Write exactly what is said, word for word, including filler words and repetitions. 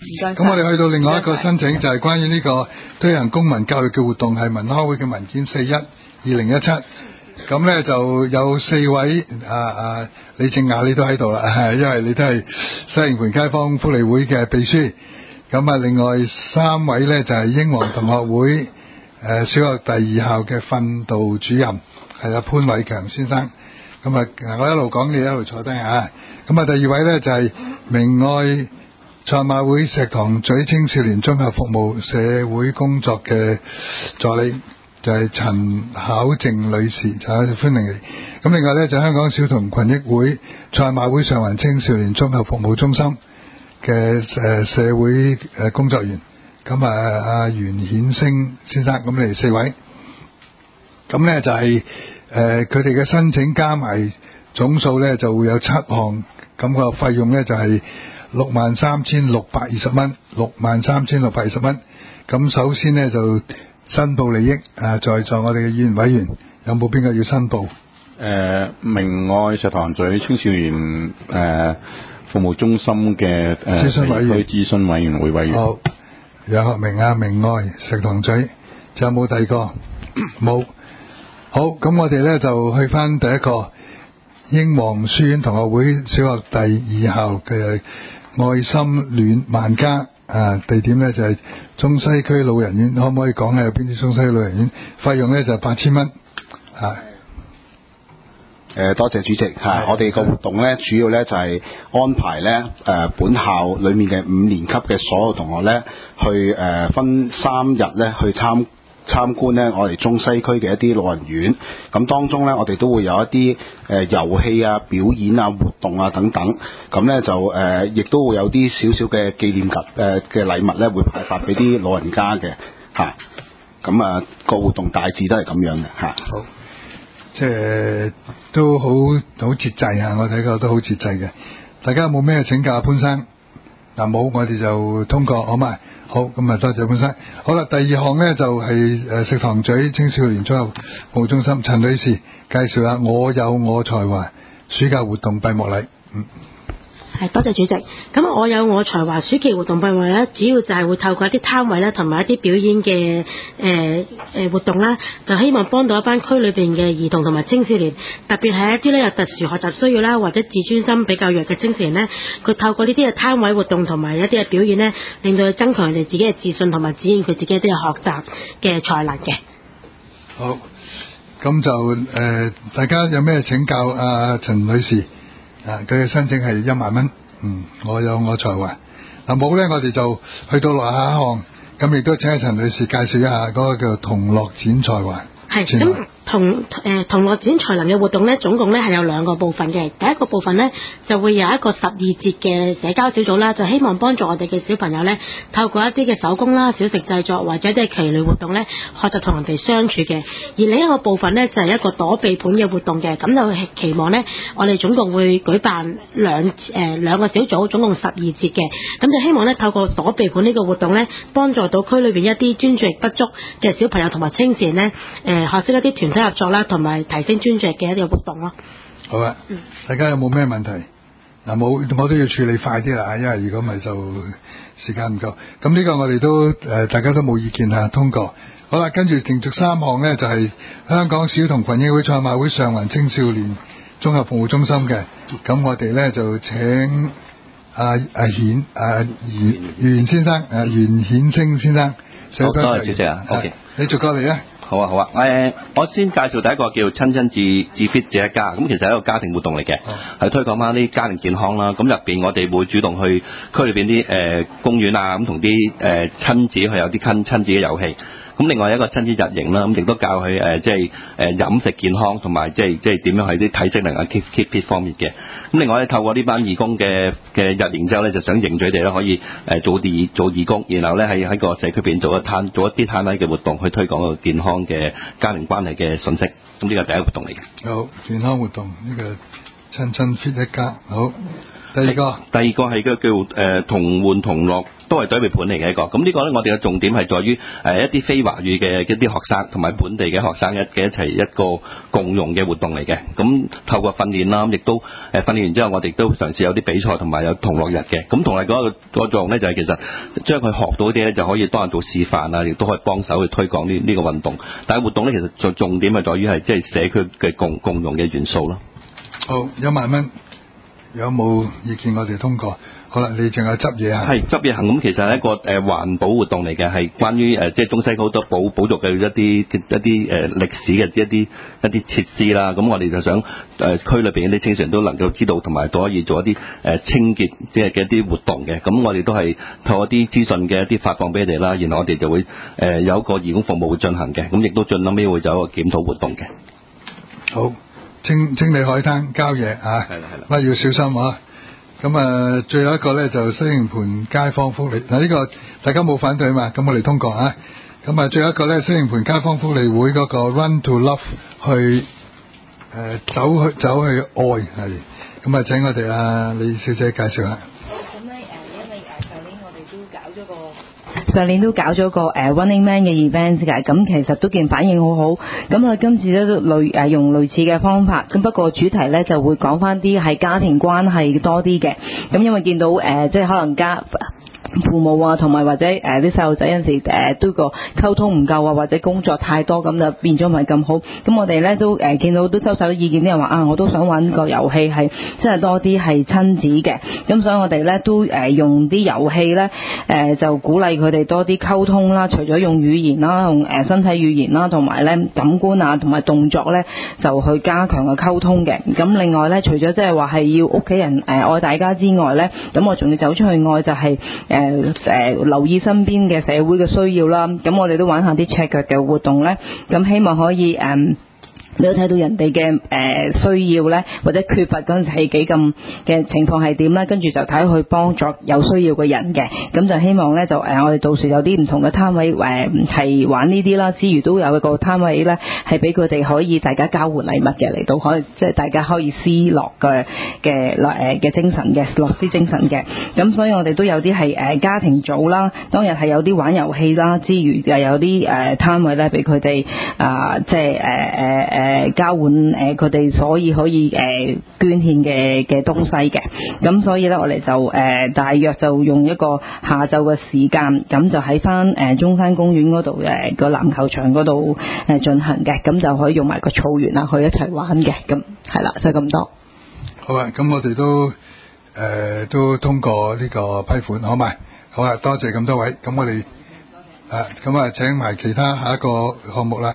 咁我哋去到另外一個申請，就係關於呢個推行公民教育嘅活動，係文康會嘅文件四一二零一七。咁咧就有四位啊啊李靜雅你都喺度啦，因為你都係西營盤街坊福利會嘅秘書。咁啊，另外三位咧就係英皇同學會誒小學第二校嘅訓導主任，係阿潘偉強先生。咁啊，我一路講你一路坐低嚇。咁啊，第二位咧就係明愛賽馬會石塘咀青少年綜合服務社會工作嘅助理，就係陳巧靜女士，就係歡迎你。咁另外咧就香港小童群益會賽馬會上環青少年綜合服務中心嘅誒社會誒工作員。咁啊，阿袁顯星先生，咁你哋四位。咁咧就係誒佢哋嘅申請加埋總數咧就會有七項，咁個費用咧就係六萬三千六百二十蚊，六萬三千六百二十蚊。咁首先咧就申報利益啊，在座我哋嘅議員委員有冇邊個要申報？誒、 呃，明愛石塘咀青少年誒、呃、服務中心嘅誒諮詢委員諮詢委員會委員。 好，楊學明啊，明愛石塘咀，仲有冇第二個？冇。好，咁我哋咧就去翻第一個英皇書院同學會小學第二校嘅愛心暖萬家啊，地點咧就係中西區老人院，可唔可以講下有邊啲中西區老人院？費用咧就八千蚊啊。 誒、呃，多謝主席嚇、啊，我哋個活動咧主要咧就係、是、安排咧誒、呃、本校裡面嘅五年級嘅所有同學咧去誒、呃、分三日咧去參參觀咧我哋中西區嘅一啲老人院，咁當中咧我哋都會有一啲誒遊戲啊、表演啊、活動啊等等，咁咧就誒亦、呃、都會有啲少少嘅紀念及誒嘅禮物咧會派發俾啲老人家嘅嚇，咁啊個活動大致都係咁樣嘅嚇。 好，即係都好好節制啊！我睇過都好節制嘅。大家有冇咩請教潘生？嗱冇，我哋就通過，好嘛？好，咁啊多謝潘生。好啦，第二項呢就係、是、誒石塘咀青少年綜合服務中心陳女士介紹下我有我才華暑假活動閉幕禮。嗯。 係，多謝主席。咁我有我才華暑期活動閉幕咧，主要就係會透過一啲攤位啦，同埋一啲表演嘅誒誒活動啦，就希望幫到一班區裏邊嘅兒童同埋青少年，特別係一啲咧有特殊學習需要啦，或者自尊心比較弱嘅青少年咧，佢透過呢啲嘅攤位活動同埋一啲嘅表演咧，令到佢增強佢哋自己嘅自信，同埋展現佢自己一啲嘅學習嘅才能嘅。 好，咁就誒、呃，大家有咩請教阿陳、呃、女士？啊！佢嘅申請係一萬蚊，嗯，我有我才華。嗱冇咧，我哋就去到落下一項，咁亦都請阿陳女士介紹一下嗰個叫同樂展才華。 係咁同誒同樂展才能嘅活動咧，總共咧係有兩個部分嘅。第一個部分咧就會有一個十二節嘅社交小組啦，就希望幫助我哋嘅小朋友咧，透過一啲嘅手工啦、小食製作或者啲係棋類活動咧，學習同人哋相處嘅。而另一個部分咧就係一個躲避盤嘅活動嘅，咁就期望咧我哋總共會舉辦兩誒兩個小組，總共十二節嘅。咁就希望咧透過躲避盤呢個活動咧，幫助到區裏邊一啲專注力不足嘅小朋友同埋青少年咧，誒學識一啲團體合作啦，同埋提升專注力嘅一啲活動咯。 好啊，嗯、大家有冇咩問題？嗱，冇我都要處理快啲啦，因為如果咪就時間唔夠。咁呢個我哋都誒、呃，大家都冇意見啊，通過。好啦，跟住連續三項呢，就係、是、香港小童群益會賽馬會上環青少年綜合服務中心嘅。咁我哋呢，就請阿阿顯阿袁袁先生，阿袁顯星先生。 好，多謝主席啊。O K， 你逐過嚟啊。 好啊好啊，誒、呃，我先介紹第一個叫親親至至 fit 這一家，咁其實係一個家庭活動嚟嘅，係、哦、推廣翻啲家庭健康啦。咁入邊我哋會主動去區裏邊啲誒公園啊，咁同啲誒親子去有啲親親子嘅遊戲。咁另外一個親子日營啦，咁亦都教佢誒即係誒飲食健康同埋即係即係點樣喺啲體適能啊 keep keep fit 方面嘅。咁另外咧透過呢班義工嘅嘅日營之後咧，就想凝聚佢哋咧可以誒做啲做義工，然後咧喺喺個社區邊做一攤做一啲攤位嘅活動，去推廣個健康嘅家庭關係嘅信息。咁呢個係第一個活動嚟嘅。 好，健康活動呢、這個親親 fit 一家。好， 第二個， 第二個係個叫誒、呃、同玩同樂，都係對面盤嚟嘅一個。咁呢個咧，我哋嘅重點係在於誒、呃、一啲非華語嘅一啲學生同埋本地嘅學生一嘅一齊一個共融嘅活動嚟嘅。咁透過訓練啦，亦都誒、呃、訓練完之後，我哋都嘗試有啲比賽同埋有同樂日嘅。咁同埋嗰個個作用咧，就係、是、其實將佢學到啲咧，就可以當人做示範啊，亦都可以幫手去推廣呢呢個運動。但係活動咧，其實重重點係在於係即係社區嘅共共融嘅元素咯。 好，一萬蚊。有冇意見我哋通過？好啦，你仲有執嘢行？ 係執嘢行咁，其實係一個誒、呃、環保活動嚟嘅，係關於誒、呃、即係中西好多保保育嘅一啲一啲誒、呃、歷史嘅一啲一啲設施啦。咁我哋就想誒、呃、區裏邊啲青少年都能夠知道，同埋都可以做一啲誒、呃、清潔即係嘅一啲活動嘅。咁我哋都係透過一啲資訊嘅一啲發放俾你哋啦，然後我哋就會誒、呃、有一個義工服務會進行嘅。咁亦都盡諗尾會有一個檢討活動嘅。 好。清清理海灘郊野啊， 係啦係啦， 乜要小心啊！咁啊，最後一個咧就西營盤街坊福利嗱，呢個大家冇反對嘛，咁我哋通過啊。咁啊，最後一個咧西營盤街坊福利會嗰個 Run to Love 去誒、呃、走去走去愛係，咁啊請我哋啊李小姐介紹下。 咁咧誒，因為誒上年我哋都搞咗個上年都搞咗個誒 Running Man 嘅 event 㗎，咁其實都見反應好好。咁啊，今次咧都類誒用類似嘅方法，咁不過主題咧就會講翻啲係家庭關係多啲嘅。咁因為見到誒、呃、即係可能家父母啊，同埋或者誒啲細路仔有陣時誒、呃、都個溝通唔夠啊，或者工作太多，咁就變咗唔係咁好。咁我哋咧都誒、呃、見到都收手啲意見，啲人話啊，我都想玩個遊戲係真係多啲係親子嘅。咁所以我哋咧都誒、呃、用啲遊戲咧誒就鼓勵佢哋多啲溝通啦。除咗用語言啦，用誒、呃、身體語言啦，同埋咧感官啊，同埋動作咧就去加強個溝通嘅。咁另外咧，除咗即係話係要屋企人誒、呃、愛大家之外咧，咁我仲要走出去愛就係、是、誒。呃誒誒、呃、留意身邊嘅社會嘅需要啦，咁我哋都玩下啲赤腳嘅活動咧，咁希望可以誒。嗯你都睇到人哋嘅誒需要咧，或者缺乏嗰陣係幾咁嘅情況係點咧，跟住就睇去幫助有需要嘅人嘅，咁就希望咧就誒、呃、我哋到時有啲唔同嘅攤位誒係、呃、玩呢啲啦，之餘都有一個攤位咧係俾佢哋可以大家交換禮物嘅，嚟到可以即係大家可以私樂嘅嘅誒嘅精神嘅樂施精神嘅，咁所以我哋都有啲係誒家庭組啦，當日係有啲玩遊戲啦，之餘又有啲誒攤位咧俾佢哋啊即係誒誒誒。誒交換誒佢哋所以可以誒、呃、捐獻嘅嘅東西嘅，咁所以咧我哋就誒、呃、大約就用一個下晝嘅時間，咁就喺翻誒中山公園嗰度誒個籃球場嗰度誒進行嘅，咁就可以用埋個草原啊去一齊玩嘅，咁係啦，就咁多。 好啊，咁我哋都誒、呃、都通過呢個批款，好嘛？好啊，多謝咁多位，咁我哋啊咁啊請埋其他下一個項目啦。